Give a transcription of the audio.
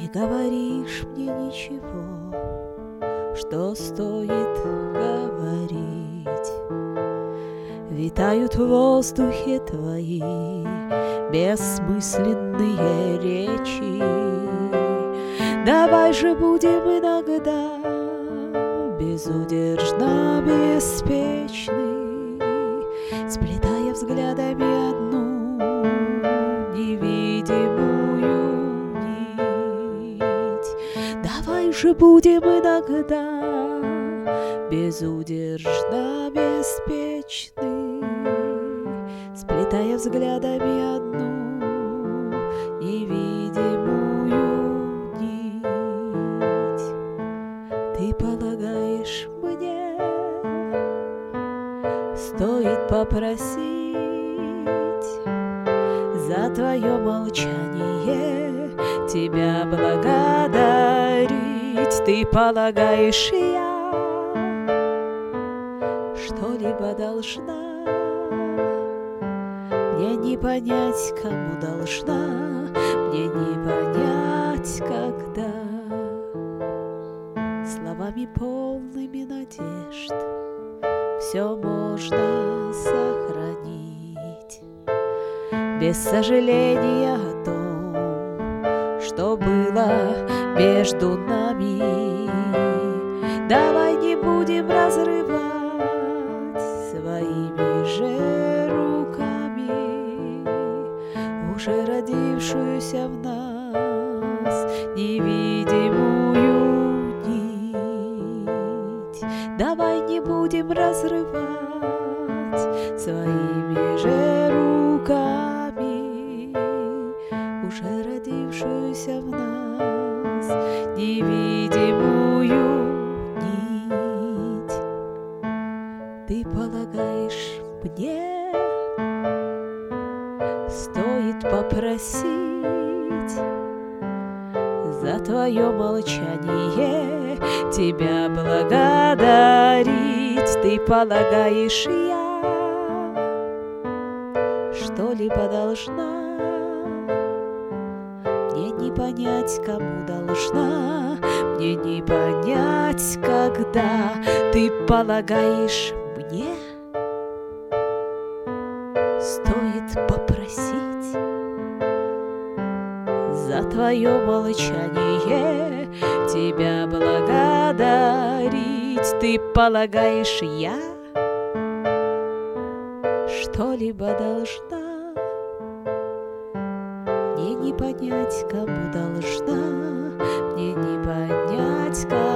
Не говоришь мне ничего, что стоит говорить. Витают в воздухе твои бессмысленные речи. Давай же будем иногда безудержно беспечны, сплетая взглядами одну невидимую нить. Давай же будем иногда безудержно беспечны, сплетая взглядами одну невидимую нить. Ты полагаешь, мне стоит попросить за твое молчание тебя благодарить? Ты полагаешь, я что-либо должна? Мне не понять, кому должна, мне не понять, когда. Словами полными надежд все можно сохранить, без сожаления о том, что было между нами. Давай не будем разрывать своими же руками уже родившуюся в нас невидимую нить. Давай не будем разрывать своими же руками уже родившуюся в нас невидимую нить. Ты полагаешь, мне стоит попросить за твое молчание тебя благодарить? Ты полагаешь, я что-либо должна? Мне не понять, кому должна, мне не понять, когда. Ты полагаешь, мне стоит попросить за твое молчание тебя благодарить? Ты полагаешь, я что-либо должна? Мне не понять, кому должна, мне не понять, кому.